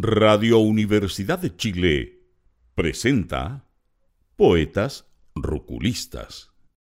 Radio Universidad de Chile presenta Poetas Ruculistas.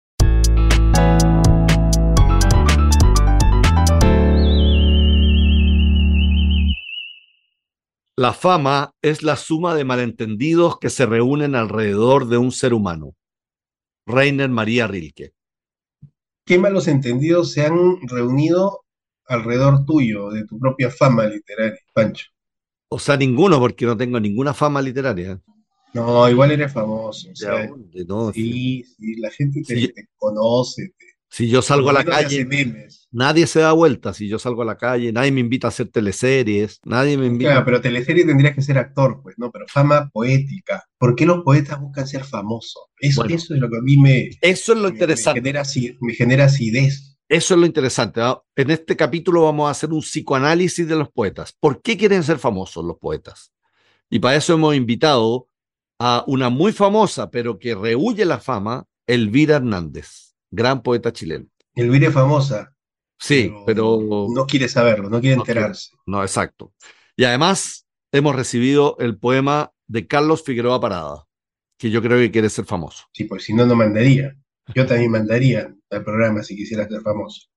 La fama es la suma de malentendidos que se reúnen alrededor de un ser humano. Rainer María Rilke. ¿Qué malos entendidos se han reunido alrededor tuyo, de tu propia fama literaria, Pancho? O sea, ninguno, porque no tengo ninguna fama literaria. No, igual eres famoso, o ¿De sea, dónde? No, sí, sí, la gente si, te conoce, si yo por salgo a lo la menos te hace calle, memes. nadie se da vuelta. Si yo salgo a la calle, nadie me invita a hacer teleseries, nadie me invita. Claro, pero teleserie tendrías que ser actor, pues, ¿no? Pero fama poética. ¿Por qué los poetas buscan ser famosos? Bueno, Eso es lo que a mí me, eso es lo me, me interesante. genera, me genera acidez. Eso es lo interesante, ¿no? En este capítulo vamos a hacer un psicoanálisis de los poetas. ¿Por qué quieren ser famosos los poetas? Y para eso hemos invitado a una muy famosa, pero que rehúye la fama, Elvira Hernández, gran poeta chilena. Elvira es famosa, Sí, pero pero no quiere saberlo, no quiere no quiere. enterarse. No, exacto. Y además hemos recibido el poema de Carlos Figueroa Parada, que yo creo que quiere ser famoso. Sí, pues si no, no mandaría. Yo también mandaría al programa si quisiera ser famoso.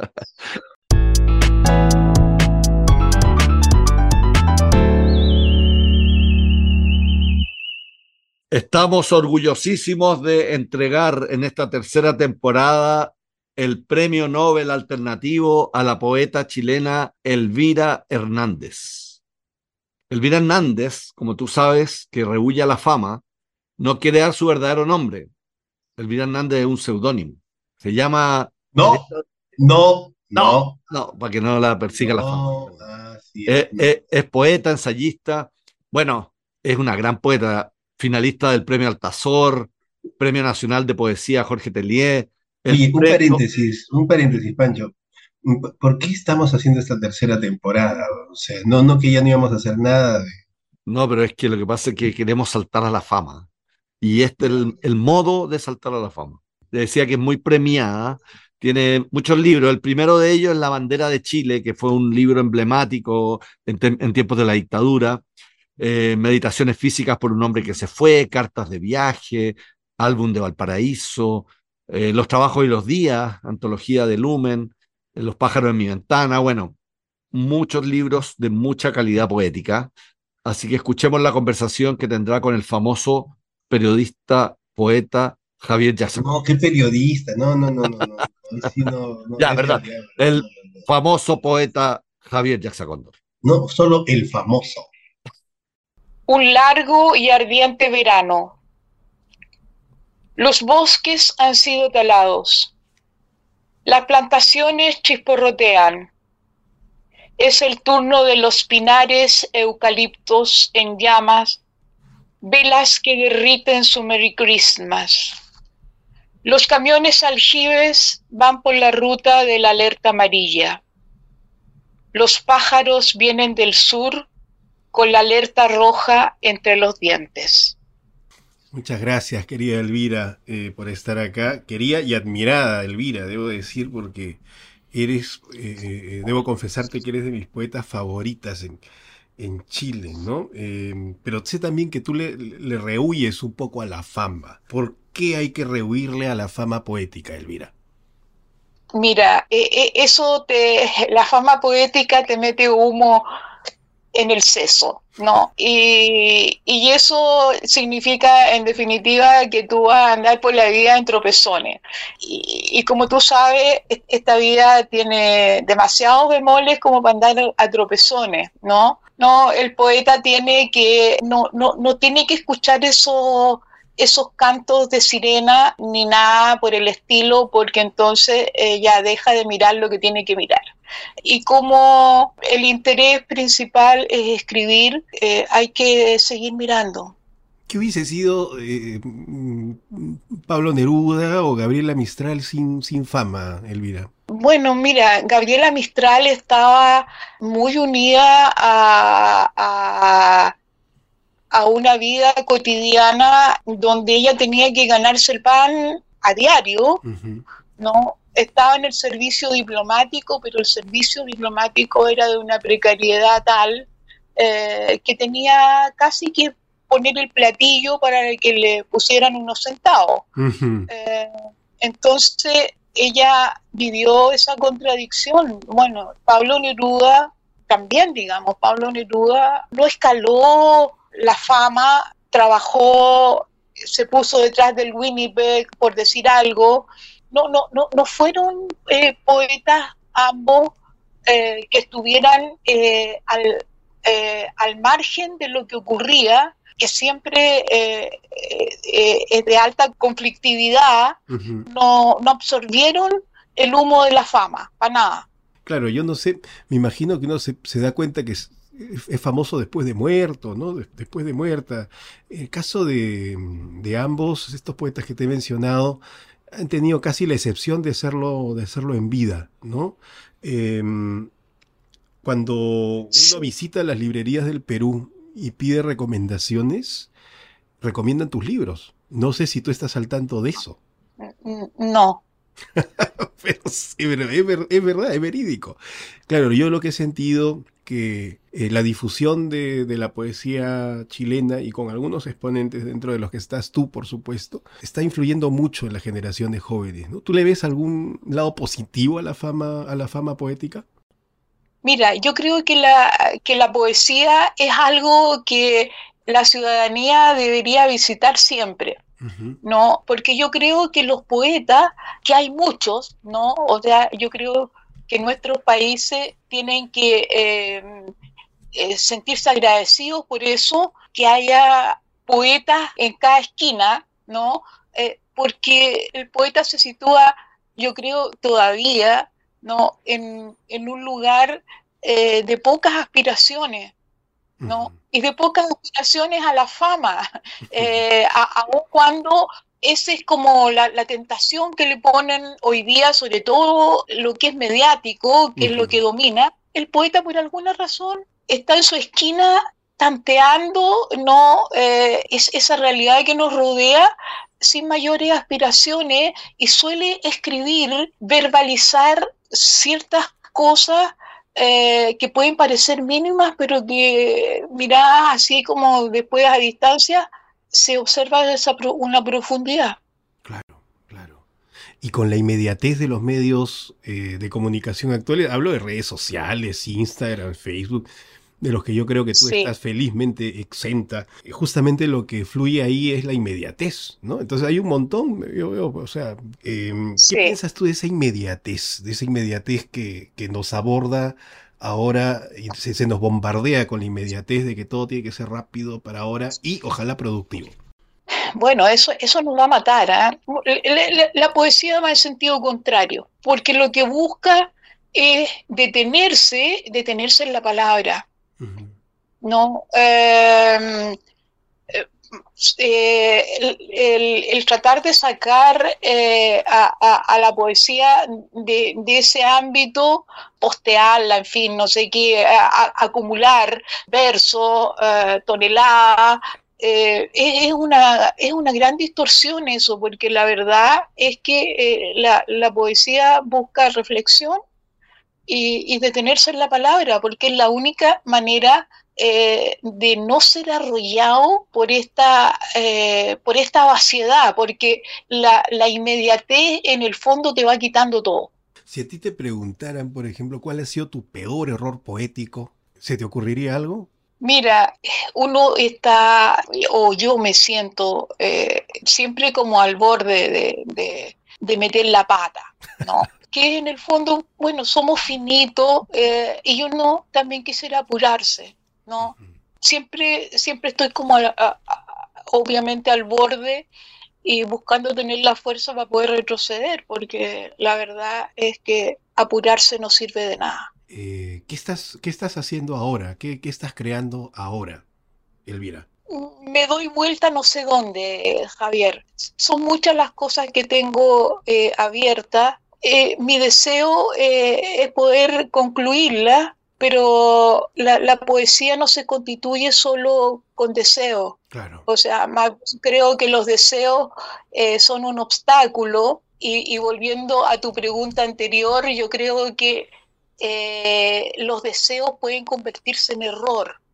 Estamos orgullosísimos de entregar en esta tercera temporada el Premio Nobel Alternativo a la poeta chilena Elvira Hernández. Elvira Hernández, como tú sabes, que rehúye a la fama, no quiere dar su verdadero nombre. Elvira Hernández es un seudónimo. Se llama... No, no, No, no, no, para que no la persiga la fama. no, así es, no. Es poeta, ensayista. Bueno, es una gran poeta, finalista del Premio Altazor, Premio Nacional de Poesía Jorge Tellier, el Oye, premio... un paréntesis, Pancho. ¿Por qué estamos haciendo esta tercera temporada? O sea, no, no que ya no íbamos a hacer nada de... No, pero es que lo que pasa es que queremos saltar a la fama. Y este es el modo de saltar a la fama. Le decía que es muy premiada, tiene muchos libros. El primero de ellos es La bandera de Chile, que fue un libro emblemático en tiempos de la dictadura. Meditaciones físicas por un hombre que se fue, cartas de viaje, álbum de Valparaíso, Los trabajos y los días, antología de Lumen, Los pájaros en mi ventana. Bueno, muchos libros de mucha calidad poética. Así que escuchemos la conversación que tendrá con el famoso periodista, poeta Javier No, Yacine. qué periodista, no, no, no, no, no. Ahí sí no, no, Ya, es del ¿verdad? diablo, no, El no, no. famoso poeta Javier Yaxacóndor. No, solo el famoso. Un largo y ardiente verano. Los bosques han sido talados. Las plantaciones chisporrotean. Es el turno de los pinares eucaliptos en llamas, velas que derriten su Merry Christmas. Los camiones aljibes van por la ruta de la alerta amarilla. Los pájaros vienen del sur con la alerta roja entre los dientes. Muchas gracias, querida Elvira, por estar acá. Querida y admirada Elvira, debo decir, porque eres, debo confesarte que eres de mis poetas favoritas en Chile, ¿no? Pero sé también que tú le rehuyes un poco a la fama. ¿Por qué hay que rehuirle a la fama poética, Elvira? Mira, la fama poética te mete humo en el seso, ¿no? Y eso significa, en definitiva, que tú vas a andar por la vida en tropezones. Y como tú sabes, esta vida tiene demasiados bemoles como para andar a tropezones, ¿no? No, el poeta no tiene que escuchar esos cantos de sirena ni nada por el estilo, porque entonces ya deja de mirar lo que tiene que mirar. Y como el interés principal es escribir, hay que seguir mirando. ¿Qué hubiese sido Pablo Neruda o Gabriela Mistral sin fama, Elvira? Bueno, mira, Gabriela Mistral estaba muy unida a una vida cotidiana donde ella tenía que ganarse el pan a diario, ¿no? Estaba en el servicio diplomático, pero el servicio diplomático era de una precariedad tal que tenía casi que poner el platillo para que le pusieran unos centavos. Ujú. Entonces ella vivió esa contradicción. Bueno, Pablo Neruda también, digamos, Pablo Neruda no escaló la fama, trabajó, se puso detrás del Winnipeg, por decir algo. No fueron poetas ambos que estuvieran al margen de lo que ocurría, que siempre es de alta conflictividad. Ujú. No absorbieron el humo de la fama, para nada. Claro, yo no sé, me imagino que uno se da cuenta que es famoso después de muerto, ¿no? Después de muerta. El caso de ambos, estos poetas que te he mencionado, han tenido casi la excepción de hacerlo en vida, ¿no? Cuando uno visita las librerías del Perú y pide recomendaciones, recomiendan tus libros. No sé si tú estás al tanto de eso. No. Pero sí, pero es verdad, es verídico. Claro, yo lo que he sentido que la difusión de la poesía chilena y con algunos exponentes dentro de los que estás tú, por supuesto, está influyendo mucho en la generación de jóvenes, ¿no? ¿Tú le ves algún lado positivo a la fama poética? Mira, yo creo que la poesía es algo que la ciudadanía debería visitar siempre, Ujú. ¿no? Porque yo creo que los poetas, que hay muchos, ¿no? O sea, yo creo que nuestros países tienen que sentirse agradecidos por eso, que haya poetas en cada esquina, ¿no? Porque el poeta se sitúa, yo creo, todavía, ¿no? En un lugar de pocas aspiraciones, ¿no? Ujú. Y de pocas aspiraciones a la fama, aun cuando esa es como la tentación que le ponen hoy día, sobre todo lo que es mediático, que es lo que Ujú. domina. El poeta, por alguna razón, está en su esquina tanteando, ¿no? Esa realidad que nos rodea sin mayores aspiraciones, y suele escribir, verbalizar ciertas cosas que pueden parecer mínimas, pero que miradas así como después a distancia se observa una profundidad. Claro, claro. Y con la inmediatez de los medios de comunicación actuales, hablo de redes sociales, Instagram, Facebook, de los que yo creo que tú Sí, estás felizmente exenta. Justamente lo que fluye ahí es la inmediatez, ¿no? Entonces hay un montón, yo veo, o sea, ¿qué sí. piensas tú de esa inmediatez que nos aborda ahora y se nos bombardea con la inmediatez de que todo tiene que ser rápido para ahora y ojalá productivo? Bueno, eso nos va a matar, ¿eh? La poesía va en sentido contrario, porque lo que busca es detenerse en la palabra, Ujú. ¿no? El tratar de sacar a la poesía de ese ámbito, postearla, en fin, no sé qué, acumular versos, toneladas, es una gran distorsión eso, porque la verdad es que la poesía busca reflexión y detenerse en la palabra, porque es la única manera de no ser arrollado por esta vaciedad, porque la inmediatez en el fondo te va quitando todo. Si a ti te preguntaran, por ejemplo, cuál ha sido tu peor error poético, ¿se te ocurriría algo? Mira, uno está, o yo me siento siempre como al borde de meter la pata, ¿no? Que en el fondo, bueno, somos finitos y uno también quisiera apurarse, ¿no? Siempre estoy como, obviamente, al borde y buscando tener la fuerza para poder retroceder, porque la verdad es que apurarse no sirve de nada. ¿Qué estás haciendo ahora? ¿Qué estás creando ahora, Elvira? Me doy vuelta no sé dónde, Javier. Son muchas las cosas que tengo abiertas. Mi deseo es poder concluirla, pero la poesía no se constituye solo con deseos. Claro. O sea, creo que los deseos son un obstáculo. Y volviendo a tu pregunta anterior, yo creo que los deseos pueden convertirse en error.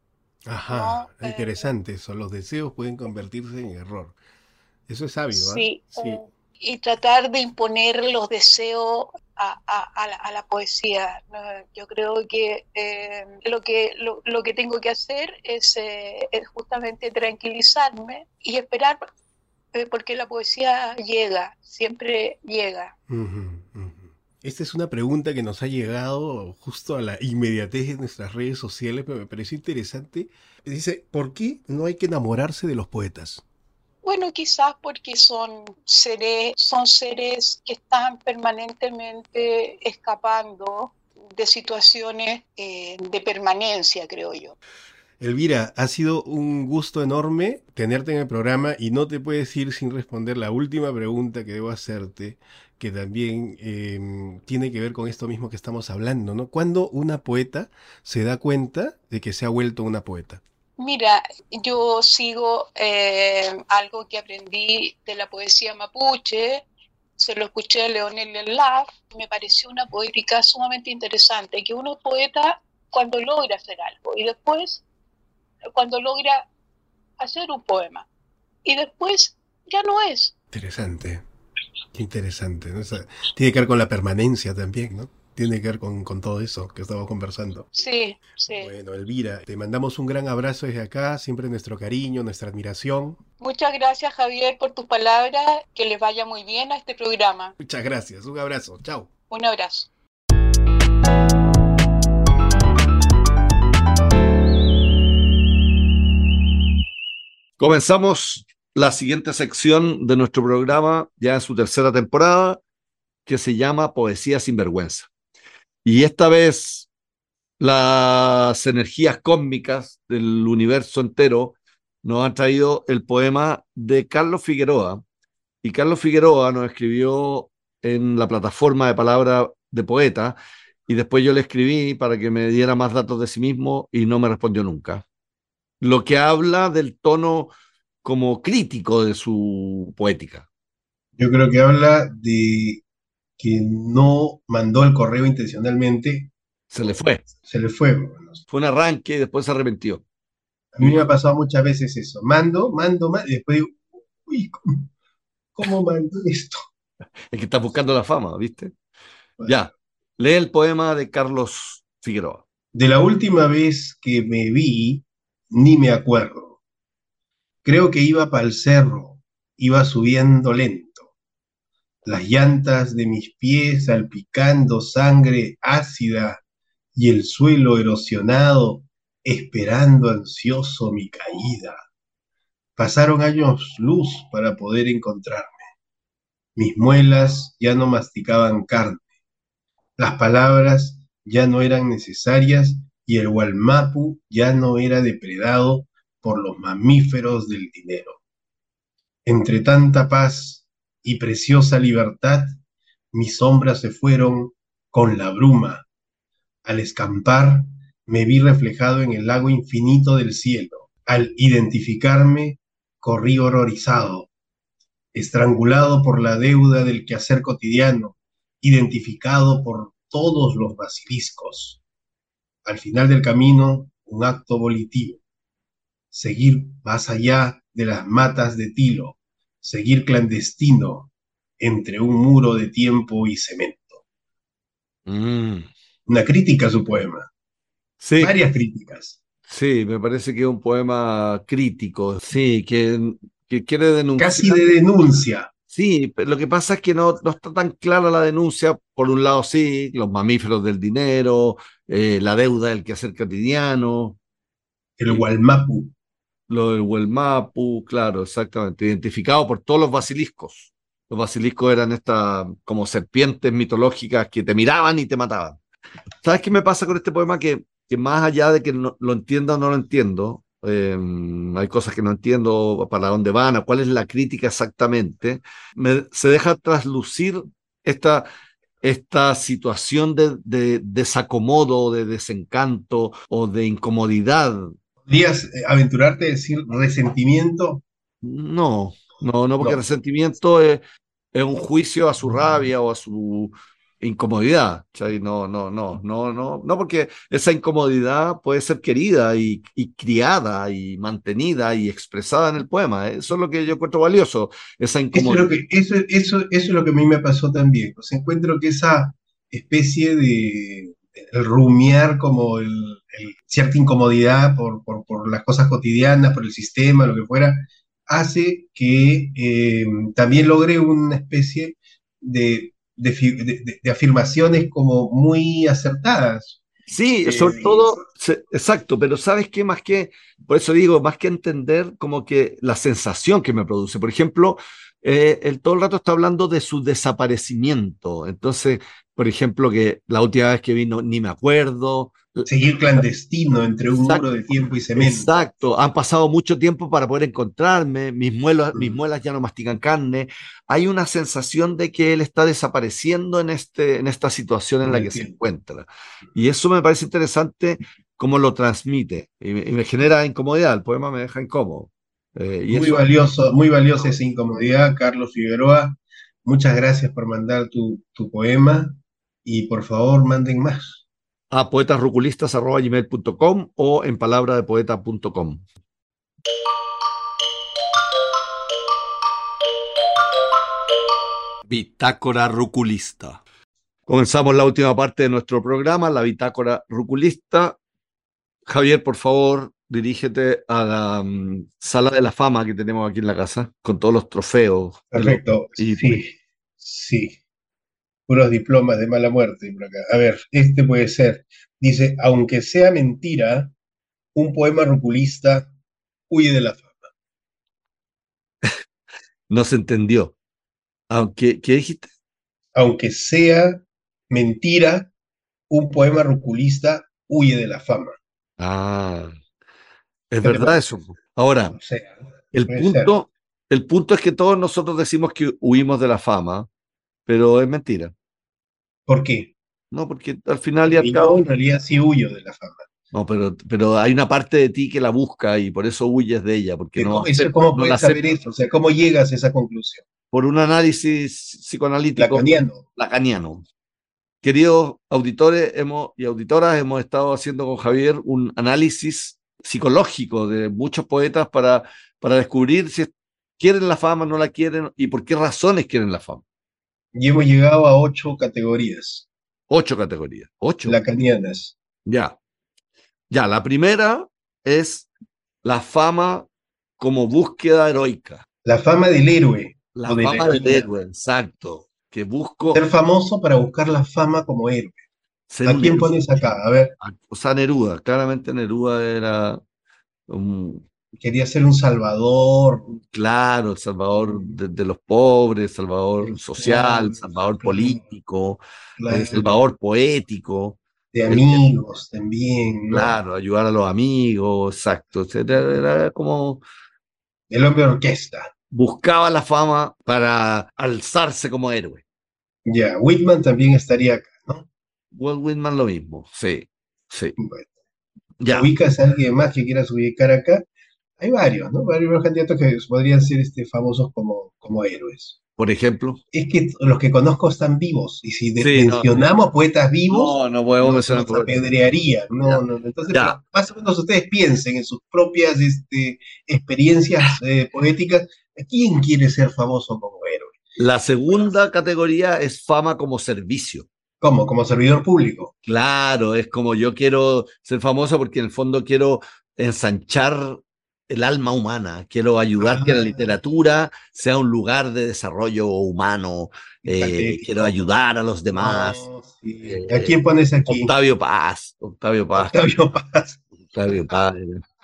Ajá, ¿no? interesante eso. Los deseos pueden convertirse en error. Eso es sabio, ¿ah? Sí, Sí. y tratar de imponer los deseos a la poesía, ¿no? Yo creo que lo que tengo que hacer es justamente tranquilizarme y esperar, porque la poesía llega, siempre llega. Ujú, ujú. Esta es una pregunta que nos ha llegado justo a la inmediatez de nuestras redes sociales, pero me pareció interesante. Dice, ¿por qué no hay que enamorarse de los poetas? Bueno, quizás porque son seres que están permanentemente escapando de situaciones de permanencia, creo yo. Elvira, ha sido un gusto enorme tenerte en el programa y no te puedes ir sin responder la última pregunta que debo hacerte, que también tiene que ver con esto mismo que estamos hablando, ¿no? ¿Cuándo una poeta se da cuenta de que se ha vuelto una poeta? Mira, yo sigo algo que aprendí de la poesía mapuche, se lo escuché a Leonel Laf, me pareció una poética sumamente interesante, que uno es poeta cuando logra hacer algo y después cuando logra hacer un poema y después ya no es. Interesante, qué interesante, ¿no? Tiene que ver con la permanencia también, ¿no? Tiene que ver con todo eso que estamos conversando. Sí, sí. Bueno, Elvira, te mandamos un gran abrazo desde acá, siempre nuestro cariño, nuestra admiración. Muchas gracias, Javier, por tus palabras. Que les vaya muy bien a este programa. Muchas gracias, un abrazo, chao. Un abrazo. Comenzamos la siguiente sección de nuestro programa, ya en su tercera temporada, que se llama Poesía sin vergüenza. Y esta vez las energías cósmicas del universo entero nos han traído el poema de Carlos Figueroa. Y Carlos Figueroa nos escribió en la plataforma de Palabra de Poeta, y después yo le escribí para que me diera más datos de sí mismo y no me respondió nunca. Lo que habla del tono como crítico de su poética. Yo creo que habla de que no mandó el correo intencionalmente, Se le fue. se le fue. Bueno, Fue un arranque y después se arrepintió. a mí me ha pasado muchas veces eso. Mando, y después digo, uy, ¿cómo mando esto? Es que está buscando la fama, ¿viste? Bueno, Ya, lee el poema de Carlos Figueroa. de la última vez que me vi, ni me acuerdo. Creo que iba para el cerro, iba subiendo lento. Las llantas de mis pies salpicando sangre ácida y el suelo erosionado, esperando ansioso mi caída. Pasaron años luz para poder encontrarme. Mis muelas ya no masticaban carne, las palabras ya no eran necesarias y el Gualmapu ya no era depredado por los mamíferos del dinero. Entre tanta paz y preciosa libertad, mis sombras se fueron con la bruma. Al escampar, me vi reflejado en el lago infinito del cielo. Al identificarme, corrí horrorizado, estrangulado por la deuda del quehacer cotidiano, identificado por todos los basiliscos. Al final del camino, un acto volitivo, seguir más allá de las matas de tilo, seguir clandestino entre un muro de tiempo y cemento. Mm. Una crítica a su poema, Sí, varias críticas. sí, me parece que es un poema crítico, sí, que quiere Casi denunciar. de denuncia. Sí, pero lo que pasa es que no está tan clara la denuncia. Por un lado, sí, los mamíferos del dinero, la deuda del quehacer cotidiano, El Gualmapu. lo del Huelmapu, claro, exactamente, identificado por todos los basiliscos. Los basiliscos eran estas como serpientes mitológicas que te miraban y te mataban. ¿Sabes qué me pasa con este poema? Que más allá de que no, lo entienda o no lo entiendo, hay cosas que no entiendo para dónde van, a cuál es la crítica exactamente, se deja traslucir esta, esta situación de desacomodo, de desencanto o de incomodidad. ¿Podrías aventurarte a decir resentimiento? No, no, porque No. resentimiento es un juicio a su rabia o a su incomodidad, ¿cachai? No, porque esa incomodidad puede ser querida y criada y mantenida y expresada en el poema. Eso es lo que yo encuentro valioso, esa Eso es incomodidad. eso es lo que a mí me pasó también. Pues encuentro que esa especie de el rumiar como cierta incomodidad por las cosas cotidianas, por el sistema, lo que fuera, hace que también logre una especie de afirmaciones como muy acertadas. Sí, sobre Y eso, todo, exacto, pero ¿sabes qué? Por eso digo, más que entender como que la sensación que me produce. Por ejemplo, él todo el rato está hablando de su desaparecimiento. Entonces, por ejemplo, que la última vez que vino ni me acuerdo. seguir clandestino entre un muro Exacto, de tiempo y cemento. exacto. Han pasado mucho tiempo para poder encontrarme, mis Mm, muelas ya no mastican carne. Hay una sensación de que él está desapareciendo en esta situación en en la el que se tiempo. encuentra. Y eso me parece interesante cómo lo transmite. Y me genera incomodidad, el poema me deja incómodo. Y eso, Muy valiosa esa incomodidad, Carlos Figueroa. Muchas gracias por mandar tu poema y por favor manden más. a poetasruculistas@gmail.com o en palabradepoeta.com. Bitácora Ruculista. Comenzamos la última parte de nuestro programa, la bitácora ruculista. Javier, por favor, dirígete a la sala de la fama que tenemos aquí en la casa, con todos los trofeos Perfecto, y sí, sí. Puros diplomas de mala muerte por acá. A ver, este puede ser. Dice, aunque sea mentira, un poema rupulista huye de la fama. no se entendió. Aunque, ¿qué dijiste? Aunque sea mentira, un poema rupulista huye de la fama. Ah, es ¿Qué te verdad parece? eso. Ahora, O sea, el puede ser. punto, el punto es que todos nosotros decimos que huimos de la fama, pero es mentira. ¿Por qué? No, porque al final y al Porque yo cabo, en realidad sí huyo de la fama. no, pero hay una parte de ti que la busca y por eso huyes de ella, porque ¿Cómo no la puedes saber aceptas eso? O sea, ¿cómo llegas a esa conclusión? por un análisis psicoanalítico Lacaniano. lacaniano. Queridos auditores y auditoras, hemos estado haciendo con Javier un análisis psicológico de muchos poetas para descubrir si quieren la fama, no la quieren y por qué razones quieren la fama. Y hemos llegado a 8 categorías 8 categorías. 8. lacanianas. Ya. Ya, la primera es la fama como búsqueda heroica. La fama del héroe La o de la fama del heroína. héroe, exacto. Que busco Ser famoso para buscar la fama como héroe. ser ¿A un quién héroe. pones acá? A ver, O sea, Neruda. Claramente Neruda era un, quería ser un salvador. claro, el salvador de los pobres, salvador social, Claro, salvador claro, político, claro. salvador poético. De Él, amigos también, ¿no? claro, ayudar a los amigos, exacto. O sea, era como El hombre orquesta. buscaba la fama para alzarse como héroe. Ya, Whitman también estaría acá, ¿no? Walt Whitman lo mismo, sí, sí. Bueno, Ya, ¿ubicas a alguien más que quieras ubicar acá? Hay varios, ¿no? Varios candidatos que podrían ser famosos como héroes. por ejemplo. Es que los que conozco están vivos, y si Sí, no, mencionamos poetas vivos, no podemos mencionar nos poetas. apedrearían. Ya, No, no. Entonces, ya. pero más o menos ustedes piensen en sus propias experiencias poéticas. ¿Quién quiere ser famoso como héroe? La segunda categoría es fama como servicio. ¿Cómo? Como servidor público. Claro, es como yo quiero ser famoso porque en el fondo quiero ensanchar el alma humana, quiero ayudar que la Ah, literatura sea un lugar de desarrollo humano, qué quiero patético. ayudar a los demás. No, sí. ¿A eh, quién pones aquí? Octavio Paz, Octavio Paz, Octavio Paz. Octavio Paz.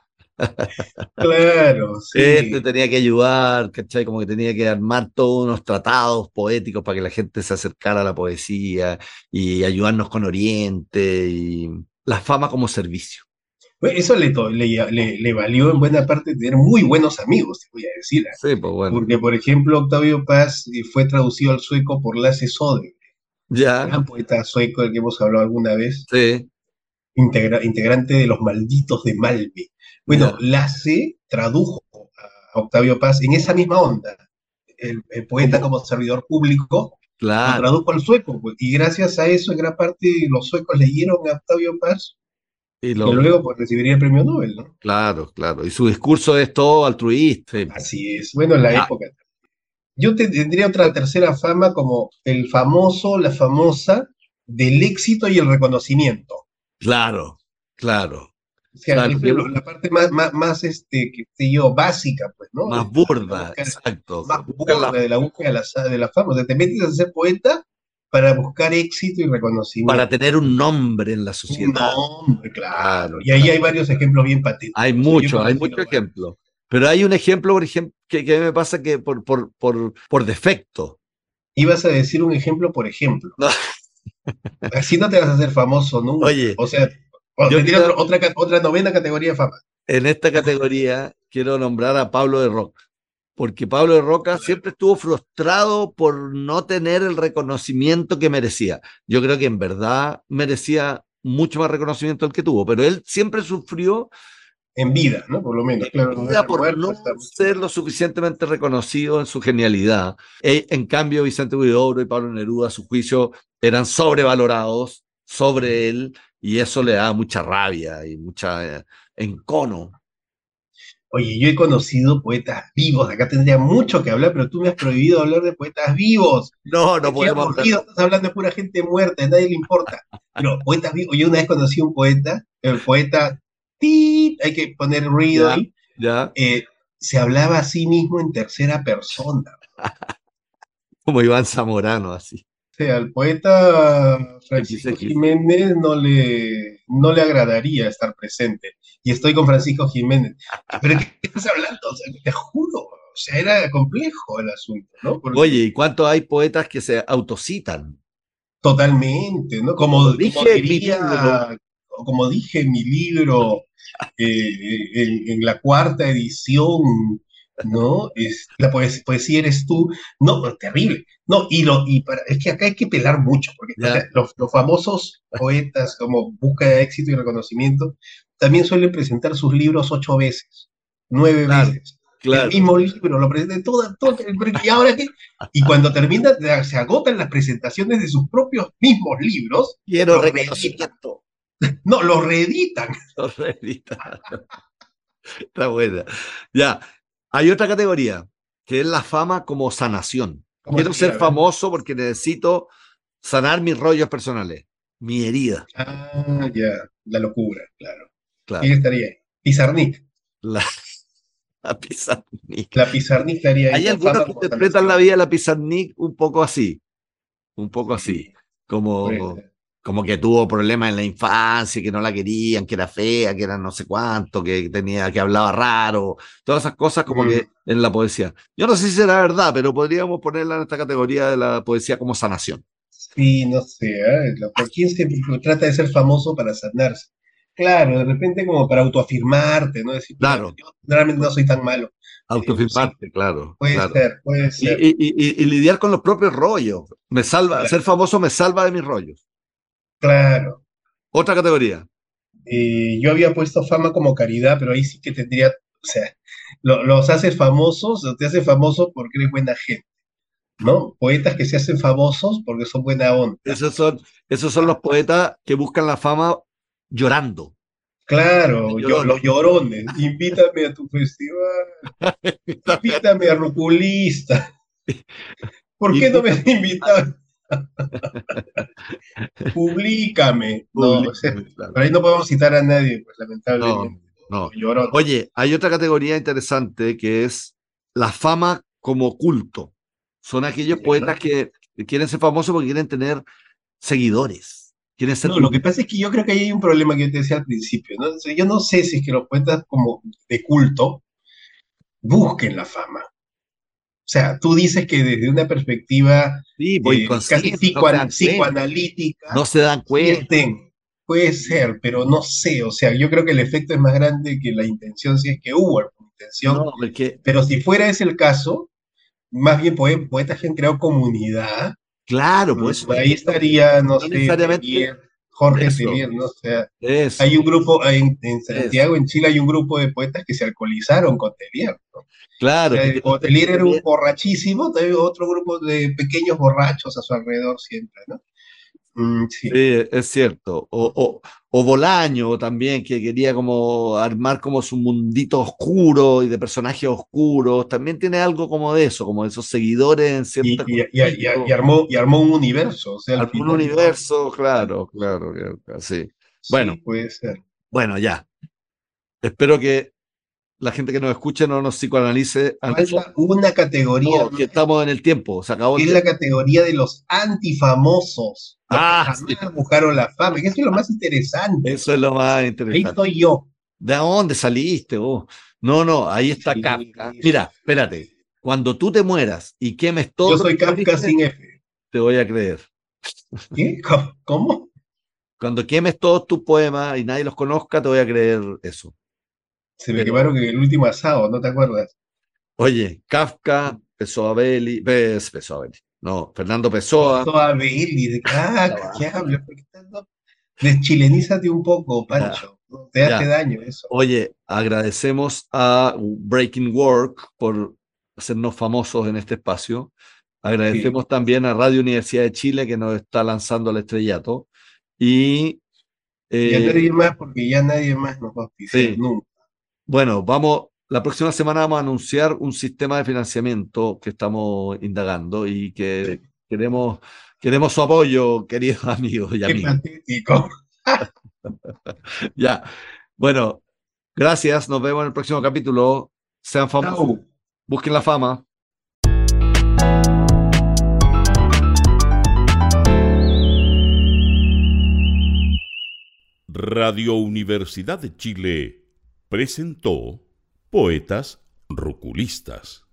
Claro, Este sí. tenía que ayudar, ¿cachai? Como que tenía que armar todos unos tratados poéticos para que la gente se acercara a la poesía y ayudarnos con Oriente y la fama como servicio. Bueno, eso le valió en buena parte tener muy buenos amigos, te voy a decir. Sí, pues bueno. Porque, por ejemplo, Octavio Paz fue traducido al sueco por Lasse Sode, Ya, gran poeta sueco del que hemos hablado alguna vez, sí, integrante de los Malditos de Malve. Bueno, ya. Lasse tradujo a Octavio Paz en esa misma onda, el poeta Como, como servidor público, Claro, tradujo al sueco, pues, y gracias a eso, en gran parte, los suecos leyeron a Octavio Paz, y que luego pues, recibiría el premio Nobel, ¿no? claro, claro. Y su discurso es todo altruista. Así es, bueno, en la Ya, época. Yo tendría otra tercera fama como el famoso, la famosa del éxito y el reconocimiento. claro, claro, O sea, claro. la parte más que sé yo, básica, pues, ¿no? Más De la burda, búsqueda, exacto. más Buscan burda de la búsqueda de la fama. O sea, te metes a ser poeta para buscar éxito y para reconocimiento. tener un nombre en la No, sociedad. hombre, claro. Claro, Y ahí claro. hay varios ejemplos bien patentes. O sea, yo he Hay conocido muchos varios. ejemplos. Pero hay un ejemplo, por ejemplo, que me pasa que por defecto. Ibas a decir un ejemplo por ejemplo. No, Así no te vas a hacer famoso nunca. oye, O sea, yo tendría quiero, otra novena categoría de fama. en esta categoría, quiero nombrar a Pablo de Roca, porque Pablo de Roca siempre estuvo frustrado por no tener el reconocimiento que merecía. Yo creo que en verdad merecía mucho más reconocimiento del que tuvo, pero él siempre sufrió En vida, ¿no? Por lo menos, claro, no vida está por muerto, no está mucho ser más. lo suficientemente reconocido en su genialidad. En cambio, Vicente Huidobro y Pablo Neruda, a su juicio, eran sobrevalorados sobre él y eso le da mucha rabia y mucha encono. Oye, yo he conocido poetas vivos, acá tendría mucho que hablar, pero tú me has prohibido hablar de poetas vivos. No, no Ay, qué podemos hablar. aburrido, estás hablando de pura gente muerta, a nadie le importa. Pero poetas vivos, yo una vez conocí a un poeta, el poeta, ¡tit! Hay que poner ruido Ya, ahí, ya, eh, se hablaba a sí mismo en tercera persona. como Iván Zamorano, así. Sea, al poeta Francisco XX. Jiménez no le agradaría estar presente. Y estoy con Francisco Jiménez. ¿Pero de qué estás hablando? O sea, te juro, o sea, era complejo el asunto, ¿no? Oye, Porque ¿y cuántos hay poetas que se autocitan? totalmente, ¿no? Como Como dije en mi libro, diría, o como dije en mi libro, en la cuarta edición, ¿no? Es, poesía eres tú. No, pero terrible. No, es que acá hay que pelar mucho, porque o sea, ya, los famosos poetas como Búsqueda de éxito y reconocimiento también suelen presentar sus libros 8 veces, 9 claro, veces. El claro. mismo libro, lo presentan ¿y ahora qué? Y cuando termina, se agotan las presentaciones de sus propios mismos libros, Quiero los reeditan. reconocimiento. No, los reeditan. Los reedita. Está buena. Ya, hay otra categoría, que es la fama como sanación. ¿Cómo Quiero así? ser A ver. famoso porque necesito sanar mis rollos personales, mi herida. Ah, ya, la locura, claro. ¿Quién Claro, estaría ahí? Pizarnik. la, la Pizarnik. La Pizarnik estaría ahí Hay con algunos fama que como interpretan la sanación. vida de la Pizarnik un poco así, Sí, puede como, ser. como que tuvo problemas en la infancia, que no la querían, que era fea, que era no sé cuánto, que tenía, que hablaba raro, todas esas cosas como Mm, que en la poesía. Yo no sé si será verdad, pero podríamos ponerla en esta categoría de la poesía como sanación. sí, no sé, ¿quién se trata de ser famoso para sanarse? Claro, de repente como para autoafirmarte, ¿no? Decir, mira, Claro, yo realmente no soy tan malo. Sí, autofilmarte, claro, puede claro. ser, puede Y, ser. y lidiar con los propios rollos. Me salva, ser Claro, famoso me salva de mis rollos. claro. Otra categoría. Yo había puesto fama como caridad, pero ahí sí que tendría, o sea, los haces famosos, o te haces famoso porque eres buena gente, ¿no? Poetas que se hacen famosos porque son buena onda. Esos son, esos son los poetas que buscan la fama llorando. Claro, Llorones. los llorones, invítame a tu festival, invítame a Ruculista. ¿Por qué no me has invitado? Publícame. No, o sea, Públicamente, claro. por ahí no podemos citar a nadie, pues No, lamentablemente, no. los llorones. Oye, hay otra categoría interesante que es la fama como culto. Son aquellos poetas que quieren ser famosos porque quieren tener seguidores, quieren ser No, lo que cultos. pasa es que yo creo que ahí hay un problema que yo te decía al principio, ¿no? O sea, yo no sé si es que los poetas como de culto busquen la fama. O sea, tú dices que desde una perspectiva Sí, pues casi inconscientes, no se dan cuenta, psicoanalítica no se dan cuenta. sienten. Puede ser, pero no sé. O sea, yo creo que el efecto es más grande que la intención, si es que hubo alguna intención. No, porque, Pero si fuera ese el caso, más bien poetas que han creado comunidad, claro, pues eso ahí es, estaría, no no sé, necesariamente Melier, Jorge Eso, Telier, ¿no? O sea, eso, hay un grupo, en eso. Santiago, en Chile, hay un grupo de poetas que se alcoholizaron con Telier, ¿no? O Claro, sea, que tiene como Telier era un borrachísimo, también otro grupo de pequeños borrachos a su alrededor siempre, ¿no? Sí. sí, es cierto. O Bolaño también, que quería como armar como su mundito oscuro y de personajes oscuros. También tiene algo como de eso, como de esos seguidores en cierta Y grupito, armó un universo, o sea, al algún final, ¿no? universo, claro, claro, claro, sí. Sí, Bueno, puede ser. bueno, ya. Espero que la gente que nos escuche no nos psicoanalice a nosotros. Falta una categoría No, que más, estamos en el tiempo, se acabó que el es tiempo. la categoría de los antifamosos, los que Ah, sí, jamás buscaron la fama, que eso es lo más interesante. eso es lo más Ahí interesante. estoy yo. ¿De dónde saliste vos? No, no, ahí está Sí, Kafka. Mira, espérate. Cuando tú te mueras y quemes todo yo lo que soy Kafka escribiste, sin F. te voy a creer. ¿Qué? ¿Cómo? Cuando quemes todos tus poemas y nadie los conozca, te voy a creer eso. Se me Pero, quemaron en el último asado, ¿no te acuerdas? oye, Kafka, Pessoa Belli, Pessoa Belli, no, Fernando Pessoa. Toda Bailey, ¿qué hablas? ¿Por qué tanto? Deschilenízate un poco, Ya, Pancho. ¿No? Te hace ya. daño eso. Oye, agradecemos a Breaking Work por hacernos famosos en este espacio. Sí. Agradecemos también a Radio Universidad de Chile que nos está lanzando al estrellato. Y Y a eh, nadie más, porque ya nadie más nos va a auspiciar sí, nunca. bueno, la próxima semana vamos a anunciar un sistema de financiamiento que estamos indagando y que Sí. queremos, queremos su apoyo, queridos amigos y Qué amigas. patético. Ya, bueno, gracias, nos vemos en el próximo capítulo. Sean famosos, Chau. busquen la fama. Radio Universidad de Chile presentó Poetas Ruculistas.